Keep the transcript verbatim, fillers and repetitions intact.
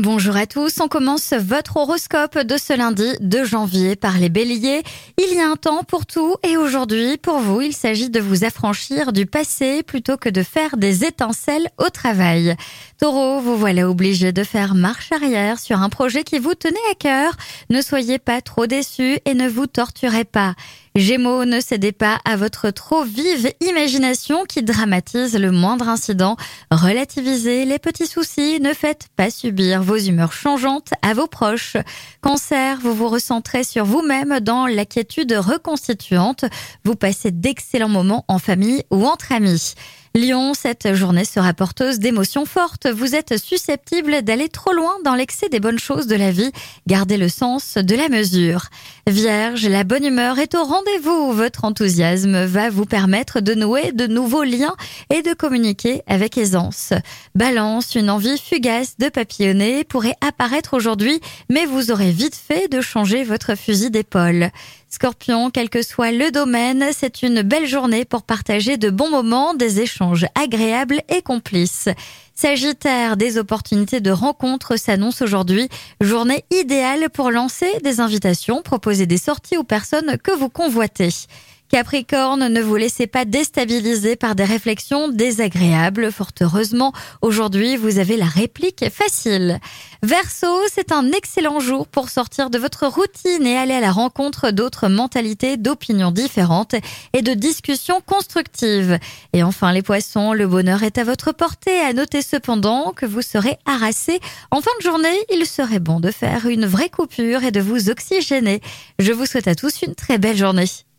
Bonjour à tous, on commence votre horoscope de ce lundi deux janvier par les béliers. Il y a un temps pour tout et aujourd'hui, pour vous, il s'agit de vous affranchir du passé plutôt que de faire des étincelles au travail. Taureau, vous voilà obligé de faire marche arrière sur un projet qui vous tenait à cœur. Ne soyez pas trop déçus et ne vous torturez pas. Gémeaux, ne cédez pas à votre trop vive imagination qui dramatise le moindre incident. Relativisez les petits soucis, ne faites pas subir vos humeurs changeantes à vos proches. Cancer, vous vous recentrez sur vous-même dans la quiétude reconstituante. Vous passez d'excellents moments en famille ou entre amis. Lion, cette journée sera porteuse d'émotions fortes. Vous êtes susceptible d'aller trop loin dans l'excès des bonnes choses de la vie. Gardez le sens de la mesure. Vierge, la bonne humeur est au rendez-vous. Votre enthousiasme va vous permettre de nouer de nouveaux liens et de communiquer avec aisance. Balance, une envie fugace de papillonner pourrait apparaître aujourd'hui, mais vous aurez vite fait de changer votre fusil d'épaule. Scorpion, quel que soit le domaine, c'est une belle journée pour partager de bons moments, des échanges agréables et complices. Sagittaire, des opportunités de rencontres s'annoncent aujourd'hui. Journée idéale pour lancer des invitations, proposer des sorties aux personnes que vous convoitez. Capricorne, ne vous laissez pas déstabiliser par des réflexions désagréables. Fort heureusement, aujourd'hui, vous avez la réplique facile. Verseau, c'est un excellent jour pour sortir de votre routine et aller à la rencontre d'autres mentalités, d'opinions différentes et de discussions constructives. Et enfin, les poissons, le bonheur est à votre portée. À noter cependant que vous serez harassé. En fin de journée, il serait bon de faire une vraie coupure et de vous oxygéner. Je vous souhaite à tous une très belle journée.